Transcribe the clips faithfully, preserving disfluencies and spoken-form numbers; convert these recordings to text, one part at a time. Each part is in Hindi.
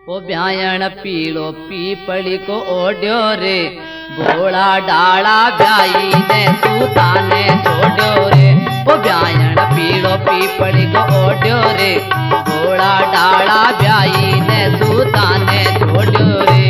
ओ ब्यायण पीलो पीपली को ओड्यो रे, भोला डाला ब्याई ने सूता ने छोड्यो रे। ओ ब्यायण पीलो पीपली को ओड्यो रे, भोला डाला ब्याई ने सूता ने छोड्यो रे।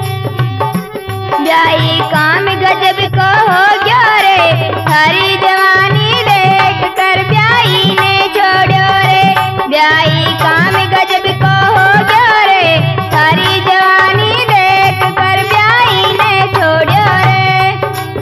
ब्याई काम गजब को हो गया रे, थारी जवानी देख कर ब्याई ने छोड़ो रे। ब्याई काम गजब को हो गया रे, थारी जवानी देख कर ब्याई ने छोड़ो रे।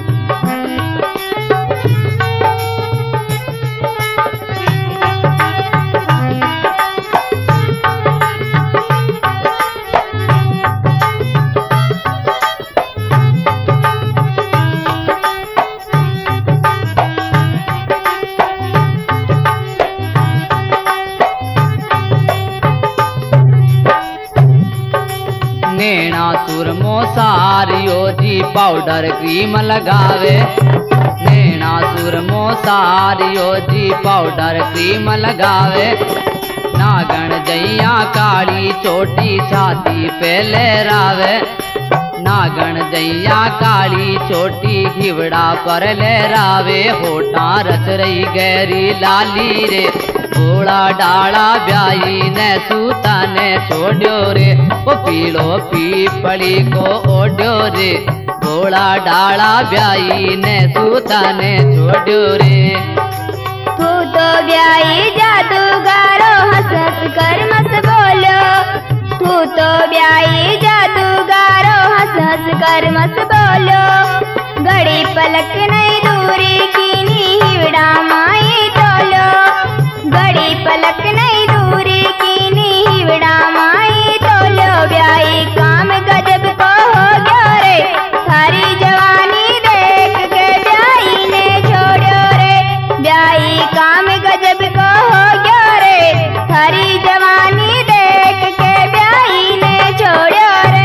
नैना सुरमो सारियो जी पाउडर क्रीम लगावे, नैना सुरमो सारियो जी पाउडर क्रीम लगावे। नागण जैया काली चोटी छाती पे लहरावे, नागण जैया काली चोटी घिवड़ा पर लहरावे। होठा रच रही गहरी लाली रे, भोला डाला ब्याई ने सूता ने छोड्यो रे। ओ पीलो पीपली को ओड्यो रे, भोला डाला ब्याई ने सूता ने छोड्यो रे। तू तो ब्याई जादूगारो हंस हंस कर मत बोलो, तू तो ब्याई जादूगारो हंस हंस कर मत बोलो। घड़ी पलक नहीं दूरी की हिवड़ा माई तोलो, घड़ी पलक नहीं दूरी की हिवड़ा माई तोलो। ब्याई काम गजब को हो गया रे, थारी जवानी देख के ब्याई ने छोड़ो रे। ब्याई काम गजब को हो गया रे, थारी जवानी देख के ब्याई ने छोड़ो रे।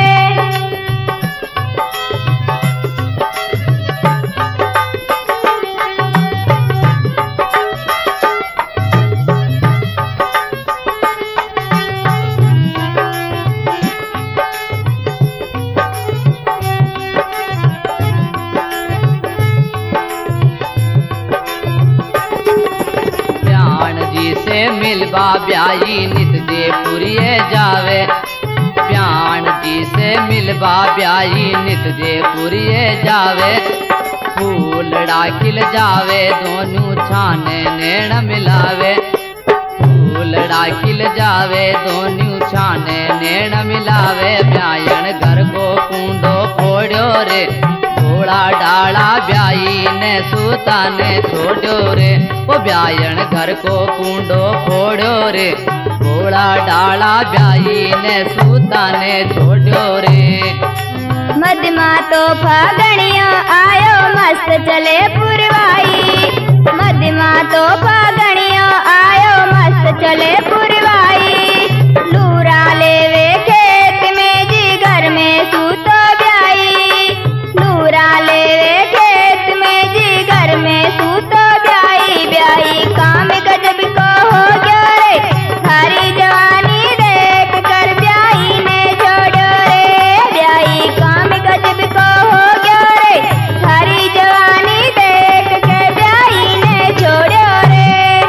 से मिलवा ब्याई नित जयपुरिये जावे, ब्यान जी से मिलवा ब्याई नित जयपुरिये जावे। फूलड़ा खिल जावे दोनों छाने नैण मिलावे, फूलड़ा खिल जावे दोनों छाने नैण मिलावे। ब्यायण घर को कूंडो फोड़ो रे, भोला डाला ब्याई ने सूता ने छोड्यो रे। ओ ब्यायण घर को कूंडो फोड़ो रे, भोला डाला ब्याई ने सूता ने छोड्यो रे। मदमा तो फागणिया आयो मस्त चले पुरवाई, मदमा तो फागणिया आयो मस्त चले पुरवाई। लूरा लेवे खेत में जी घर में सूतो ब्याई, लूरा लेवे खेत में जी घर में सूतो ब्याई। ब्याई काम गजब को हो गया रे, थारी जवानी देख कर ब्याई ने छोड़ो रे। ब्याई काम गजब को हो गया रे, थारी जवानी देख के ब्याई ने छोड़ो रे।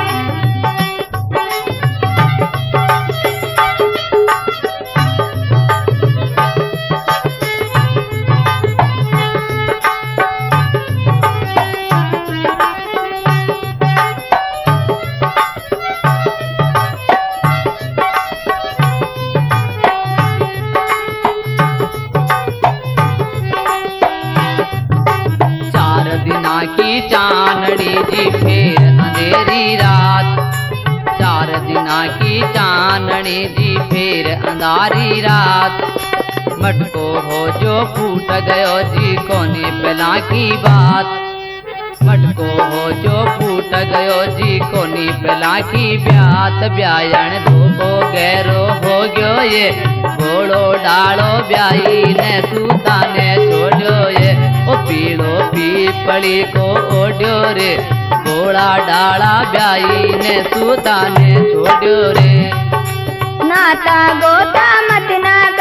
की चांदनी जी फिर अंधेरी रात, चार दिना की चांदनी जी फिर अंधारी रात। मटको हो जो फूट गयो जी कोने पला की बात, मटको हो जो फूट गयो जी कोनी पला की ब्यात। ब्यायण धोको गहरो हो गयो ये, घोड़ो डालो ब्याई ने सूता ने छोड्यो ये। ओ पीलो पीपली को ओड्यो रे, घोड़ा डाला ब्याई ने सूता ने छोड्यो रे। नाता गोता मत ना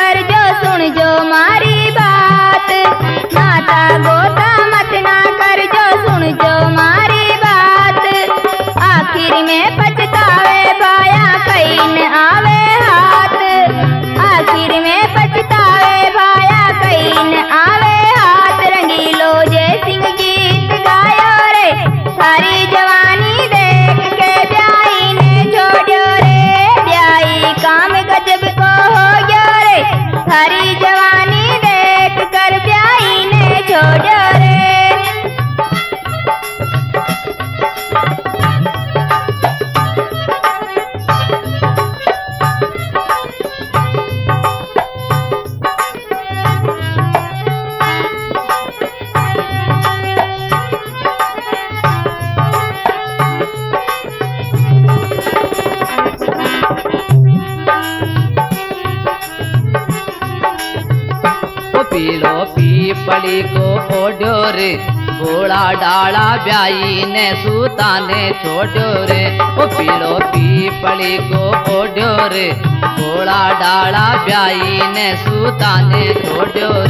पीलो पीपली को ओढ़ो रे गोड़ा डाला ब्याई ने सूता ने छोड़ो रे। ओ पीलो पीपली को ओढ़ो रे गोड़ा डाला ब्याई ने सूता ने छोड़ो